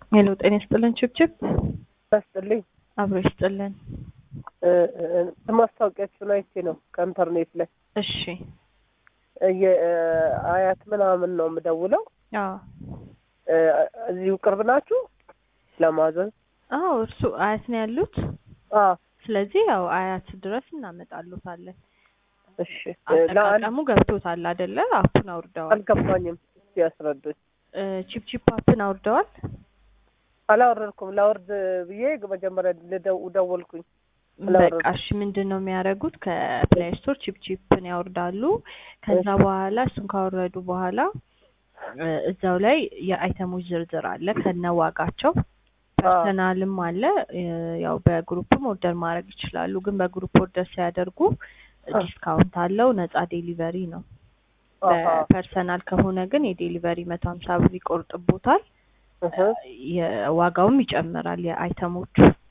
ሄሎ ጤና ይስጥልን ችብችብ ታስጥልኝ አብሮ ይስጥልን ማስታወቂያችሁን አይቼ ነው ከኢንተርኔት ላይ እሺ አያት ምናምን ነው የምደውለው አዎ እዚሁ ቅርብ ናችሁ ለማዘዝ አዎ እርሱ አያት ነው ያሉት ስለዚህ ያው አያት ድረስ እናመጣሉታለን እሺ አጠቃቀሙ ገብቶታል አይደለ አፑን አውርደዋል አልገባኝም ያስረዱኝ ቺፕቺፕ አፑን አውርደዋል አላወረድኩም ላወርድ ብዬ መጀመሪያ ደወልኩኝ በቃሽ ምንድነው የሚያደርጉት ከፕሌይ ስቶር ቺፕቺፕን ያወርዳሉ ከዛ በኋላ እሱን ካወረዱ በኋላ እዛው ላይ የአይተሞች ዝርዝር አለ ከነዋጋቸው ፐርሰናልም አለ ያው በግሩፕም ኦርደር ማድረግ ይችላሉ ግን በግሩፕ ኦርደር ሲያደርጉ ዲስካውንት አለው ነፃ ዴሊቨሪ ነው በፐርሰናል ከሆነ ግን የዴሊቨሪ 150 ብር ይቆርጥቦታል የዋጋውም ይጨምራል የአይተሞቹ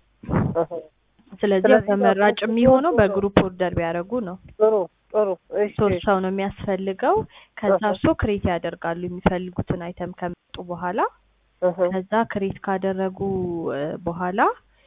ስለዚህ ተመራጭ የሚሆነው በግሩፕ ኦርደር ቢያደርጉ ነው ጥሩ እሺ ሰው ነው የሚያስፈልገው ከዛ ሶ ክሬት ያደርጋሉ የሚፈልጉትን አይተም ከመጡ በኋላ ከዛ ክሬት ካደረጉ በኋላ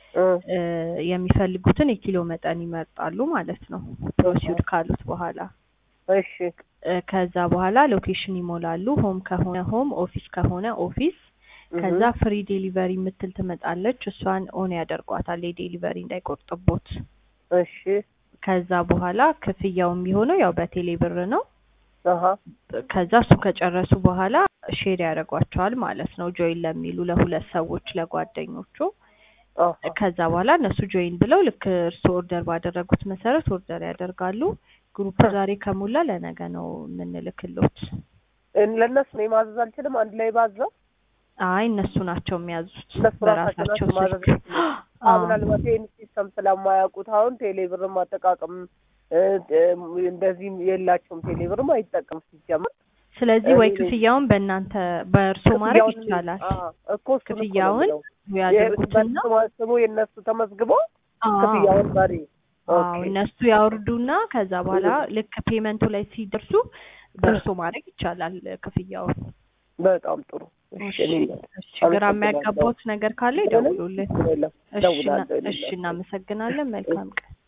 የሚፈልጉትን የኪሎ መጠን ይመርጣሉ ማለት ነው ፕሮሲድ ካሉት በኋላ እሺ ከዛ በኋላ ሎኬሽን ይሞላሉ ሆም ከሆነ ሆም ኦፊስ ከሆነ ኦፊስ ከዛ ፍሪ ዴሊቨሪ ምትል ትመጣለች እሷን ኦን ያደርጓታል የዴሊቨሪ እንዳይቆርጥቦት እሺ ከዛ በኋላ ክፍያው የሚሆነው ያው በቴሌ ብር ነው ከዛ እሱ ከጨረሱ በኋላ ሼር ያደርጓቸዋል ማለት ነው ጆይን ለሚሉ ለሁለት ሰዎች ለጓደኞቹ ከዛ በኋላ እነሱ ጆይን ብለው ልክ እርሱ ኦርደር ባደረጉት መሰረት ኦርደር ያደርጋሉ ግሩፕ ዛሬ ከሞላ ለነገ ነው የምንልክሎት ለነሱ ነው ማዘዝ አልችልም አንድ ላይ ባዘው አይ እነሱ ናቸው የሚያዙት በራሳቸው ስልክ አሁን አልባቴን ሲስተም ስለማያውቁት አሁን ቴሌብር ማጠቃቀም እንደዚህ የላቸውም ቴሌብር አይጠቀም ሲጀምር ስለዚህ ወይ ክፍያውን በእናንተ በእርሱ ማድረግ ይቻላል እኮ ክፍያውን ያደርጉትና ስሙ የነሱ ተመዝግቦ ክፍያውን ባሪ እነሱ ያወርዱና ከዛ በኋላ ልክ ፔመንቱ ላይ ሲደርሱ በእርሱ ማድረግ ይቻላል ክፍያውን በጣም ጥሩ እሺ ግራ የሚያጋባውት ነገር ካለ ይደውሉልን እሺ እናመሰግናለን መልካም ቀን